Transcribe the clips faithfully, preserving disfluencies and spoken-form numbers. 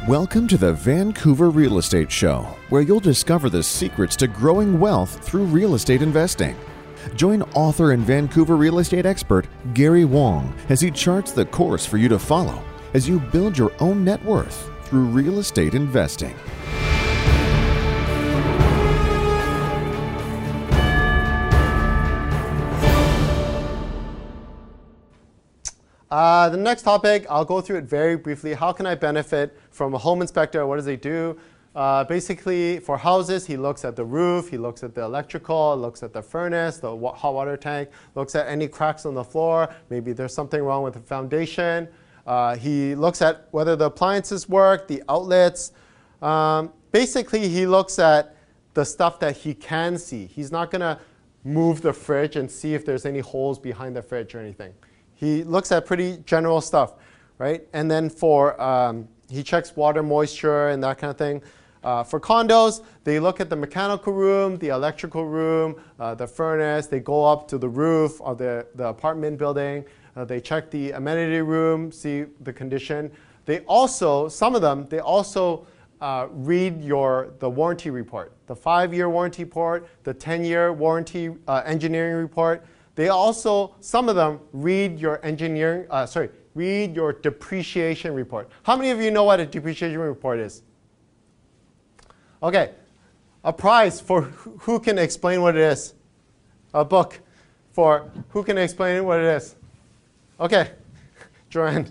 Welcome to the Vancouver Real Estate Show, where you'll discover the secrets to growing wealth through real estate investing. Join author and Vancouver real estate expert Gary Wong as he charts the course for you to follow as you build your own net worth through real estate investing. Uh, the next topic, I'll go through it very briefly. How can I benefit from a home inspector? What does he do? Uh, basically, for houses, he looks at the roof, he looks at the electrical, looks at the furnace, the wa- hot water tank, looks at any cracks on the floor. Maybe there's something wrong with the foundation. Uh, he looks at whether the appliances work, the outlets. Um, basically, he looks at the stuff that he can see. He's not going to move the fridge and see if there's any holes behind the fridge or anything. He looks at pretty general stuff, right? And then for, um, he checks water moisture and that kind of thing. Uh, for condos, they look at the mechanical room, the electrical room, uh, the furnace. They go up to the roof of the, the apartment building. Uh, they check the amenity room, see the condition. They also, some of them, they also uh, read your, the warranty report, the five-year warranty report, the ten-year warranty uh, engineering report. They also, some of them, read your engineering, uh, sorry, read your depreciation report. How many of you know what a depreciation report is? Okay, a prize for who can explain what it is. A book for who can explain what it is. Okay, Joanne.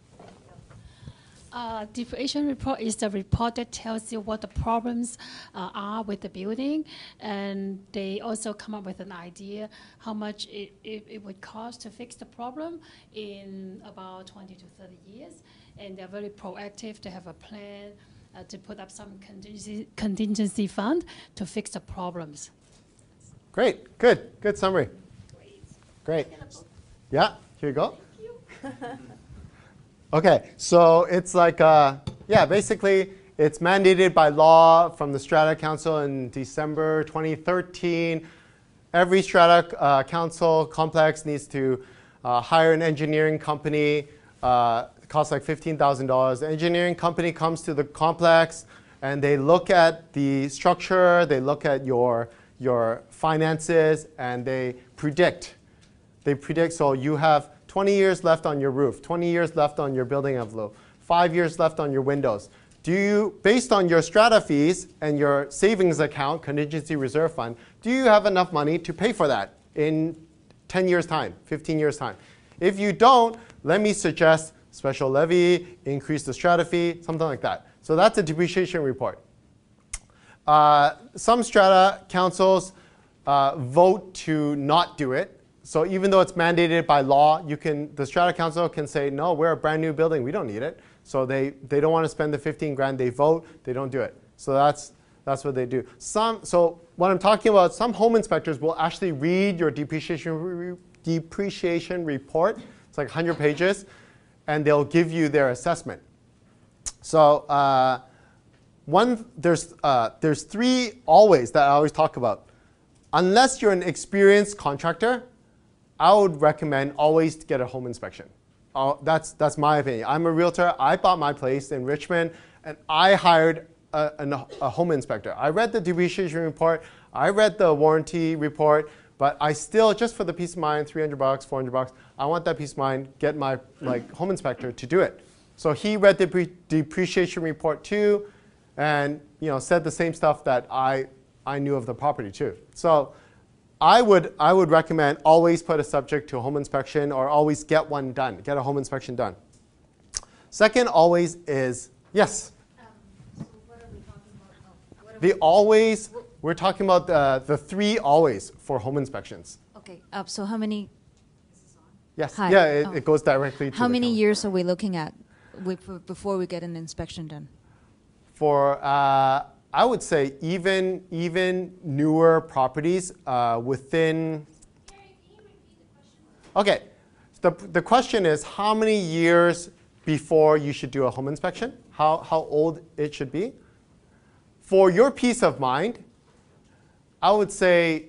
Uh, depreciation report is the report that tells you what the problems uh, are with the building, and they also come up with an idea how much it, it, it would cost to fix the problem in about twenty to thirty years. And they're very proactive. They have a plan uh, to put up some contingency, contingency fund to fix the problems. Great, good, good summary. Great. Yeah, here you go. Thank you. Okay, so it's like, uh, yeah, basically it's mandated by law from the Strata Council in December twenty thirteen. Every Strata uh, Council complex needs to uh, hire an engineering company. Uh, it costs like fifteen thousand dollars. The engineering company comes to the complex and they look at the structure, they look at your, your finances, and they predict. They predict, so you have twenty years left on your roof, twenty years left on your building envelope, five years left on your windows. Do you, based on your strata fees and your savings account, contingency reserve fund, do you have enough money to pay for that in ten years' time, fifteen years' time? If you don't, let me suggest special levy, increase the strata fee, something like that. So that's a depreciation report. Uh, some strata councils uh, vote to not do it. So even though it's mandated by law, you can, the Strata Council can say, no, we're a brand new building, we don't need it. So they, they don't want to spend the fifteen grand, they vote, they don't do it. So that's, that's what they do. Some, so what I'm talking about, some home inspectors will actually read your depreciation, re depreciation report. It's like one hundred pages, and they'll give you their assessment. So uh, one, there's, uh, there's three always that I always talk about. Unless you're an experienced contractor, I would recommend always to get a home inspection. Uh, that's, that's my opinion. I'm a realtor. I bought my place in Richmond, and I hired a, a, a home inspector. I read the depreciation report. I read the warranty report. But I still, just for the peace of mind, three hundred bucks, four hundred bucks, I want that peace of mind, get my like, home inspector to do it. So he read the depre depreciation report too, and you know, said the same stuff that I, I knew of the property too. So I would, I would recommend always put a subject to a home inspection, or always get one done, get a home inspection done. Second always is, yes? Um, so what are we talking about? Oh, what are The we always, we're talking about the, the three always for home inspections. Okay, uh, so how many, Yes, Hi. yeah, it, Oh. it goes directly to how the many camera. years are we looking at we, before we get an inspection done? For, uh, I would say even, even newer properties uh, within, okay, the, the question is how many years before you should do a home inspection, how, how old it should be. For your peace of mind, I would say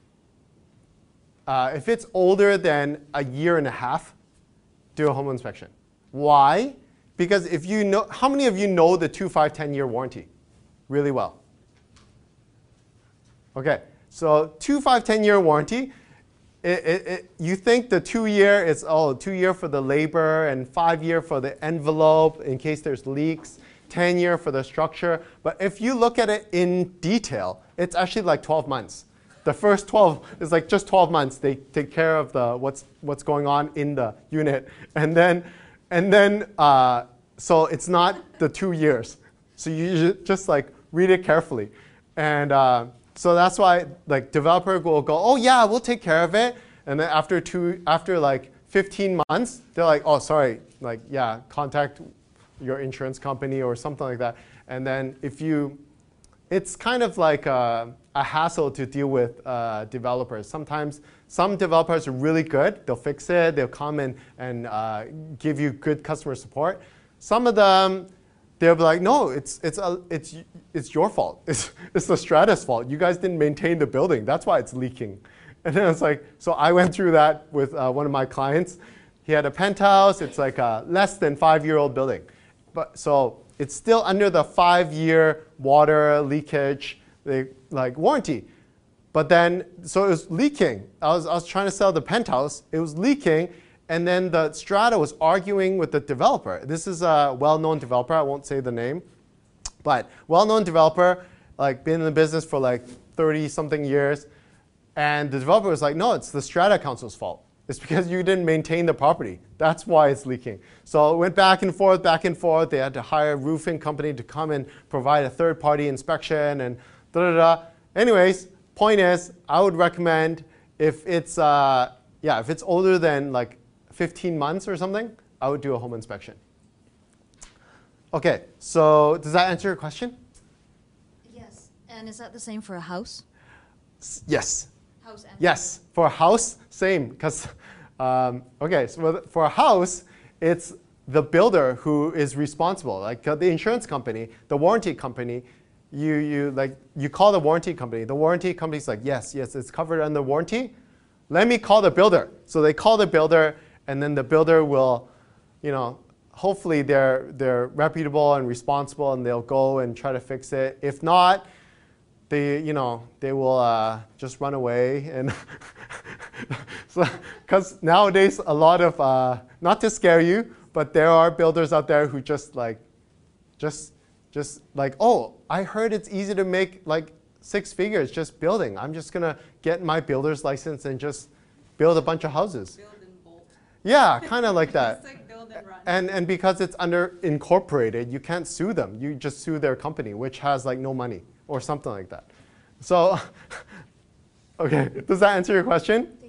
uh, if it's older than a year and a half, do a home inspection. Why? because if you know, how many of you know the two, five, ten year warranty really well? Okay, so two, five, ten year warranty. It, it, it, you think the two year is, oh, two year for the labor and five year for the envelope in case there's leaks, ten year for the structure. But if you look at it in detail, it's actually like twelve months. The first twelve is like just twelve months. They take care of the what's what's going on in the unit, and then and then uh, so it's not the two years. So you just like read it carefully, and. Uh, So that's why like developer will go, oh yeah, we'll take care of it. And then after two, after like fifteen months, they're like, oh sorry, like yeah, contact your insurance company or something like that. And then if you, it's kind of like a, a hassle to deal with uh, developers. Sometimes some developers are really good. They'll fix it. They'll come and, and uh, give you good customer support. Some of them, they'll be like, no, it's, it's, a, it's, it's your fault. It's, it's the Stratus fault. You guys didn't maintain the building. That's why it's leaking. And then it's like, so I went through that with uh, one of my clients. He had a penthouse. It's like a less than five-year-old building. But, so it's still under the five-year water leakage they, like warranty. But then, so it was leaking. I was, I was trying to sell the penthouse. It was leaking. And then the strata was arguing with the developer. This is a well-known developer. I won't say the name. But well-known developer, like been in the business for like thirty-something years. And the developer was like, no, it's the strata council's fault. It's because you didn't maintain the property. That's why it's leaking. So it went back and forth, back and forth. They had to hire a roofing company to come and provide a third-party inspection and da-da-da. Anyways, point is, I would recommend if it's, uh, yeah, if it's older than like fifteen months or something, I would do a home inspection. Okay, so does that answer your question? Yes. And is that the same for a house? S yes. House and Yes, for a house, same. Because um, okay, so for a house, it's the builder who is responsible. Like uh, the insurance company, the warranty company, you you like you call the warranty company. The warranty company's like, yes, yes, it's covered under warranty. Let me call the builder. So they call the builder, and then the builder will, you know, hopefully they're they're reputable and responsible, and they'll go and try to fix it. If not, they you know they will uh, just run away. And so, because nowadays a lot of uh, not to scare you, but there are builders out there who just like, just just like, oh, I heard it's easy to make like six figures just building. I'm just gonna get my builder's license and just build a bunch of houses. Build and bolt. Yeah, kind of like that. It's like build and run. And and because it's under incorporated, you can't sue them. You just sue their company, which has like no money or something like that. So, okay, does that answer your question? Thank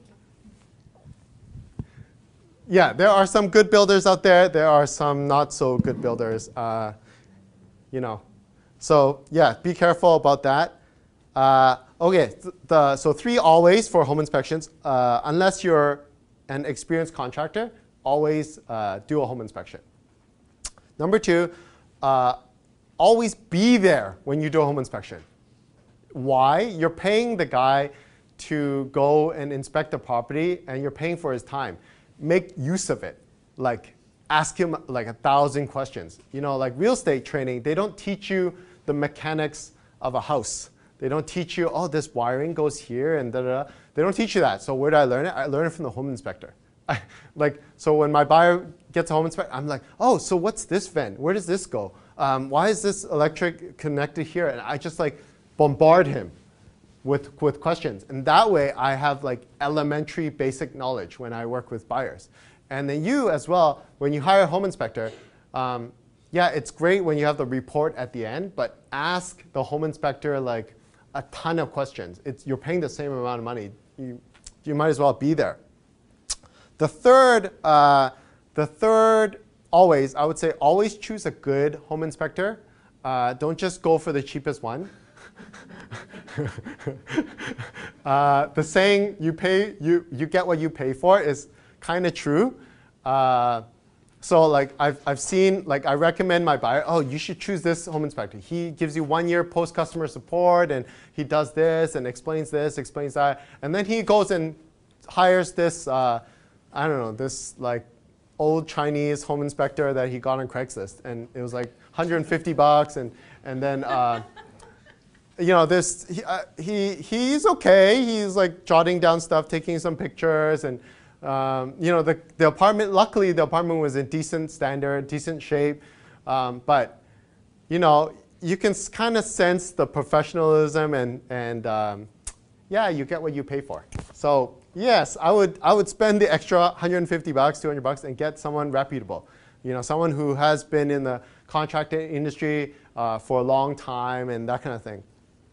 you. Yeah, there are some good builders out there. There are some not so good builders. Uh, you know, so yeah, be careful about that. Uh, okay, th the, so three always for home inspections. Uh, unless you're an experienced contractor, always uh, do a home inspection. Number two, uh, always be there when you do a home inspection. Why? You're paying the guy to go and inspect the property, and you're paying for his time. Make use of it. Like, ask him like a thousand questions. You know, like real estate training, they don't teach you the mechanics of a house. They don't teach you, oh, this wiring goes here and da da da. They don't teach you that. So where did I learn it? I learned it from the home inspector. I, like, so when my buyer gets a home inspector, I'm like, oh, so what's this vent? Where does this go? Um, why is this electric connected here? And I just like bombard him with, with questions. And that way I have like elementary basic knowledge when I work with buyers. And then you as well, when you hire a home inspector, um, yeah, it's great when you have the report at the end, but ask the home inspector like a ton of questions. It's, you're paying the same amount of money. You, you might as well be there. The third, uh, the third, always, I would say always choose a good home inspector. Uh, don't just go for the cheapest one. uh, the saying, you, pay, you, you get what you pay for is kind of true. Uh, so like I've, I've seen, like I recommend my buyer, oh, you should choose this home inspector. He gives you one year post-customer support, and he does this and explains this, explains that. And then he goes and hires this, uh, I don't know, this like old Chinese home inspector that he got on Craigslist, and it was like one hundred fifty bucks, and and then uh, you know this he, uh, he he's okay. He's like jotting down stuff, taking some pictures, and um, you know the the apartment. Luckily, the apartment was in decent standard, decent shape, um, but you know you can kind of sense the professionalism and and um, yeah, you get what you pay for. So. Yes, I would. I would spend the extra one hundred fifty bucks, two hundred bucks, and get someone reputable. You know, someone who has been in the contracting industry uh, for a long time and that kind of thing.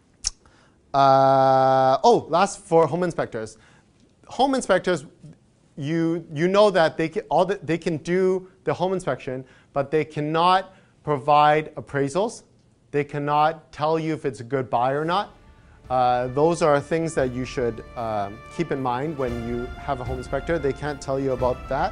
Uh, oh, last for home inspectors. Home inspectors, you you know that they can all the, they can do the home inspection, but they cannot provide appraisals. They cannot tell you if it's a good buy or not. Uh, those are things that you should um, keep in mind when you have a home inspector. They can't tell you about that.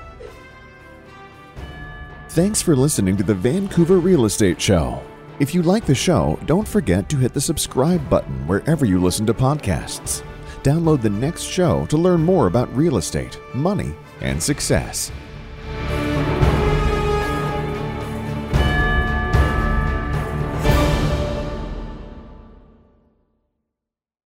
Thanks for listening to the Vancouver Real Estate Show. If you like the show, don't forget to hit the subscribe button wherever you listen to podcasts. Download the next show to learn more about real estate, money, and success.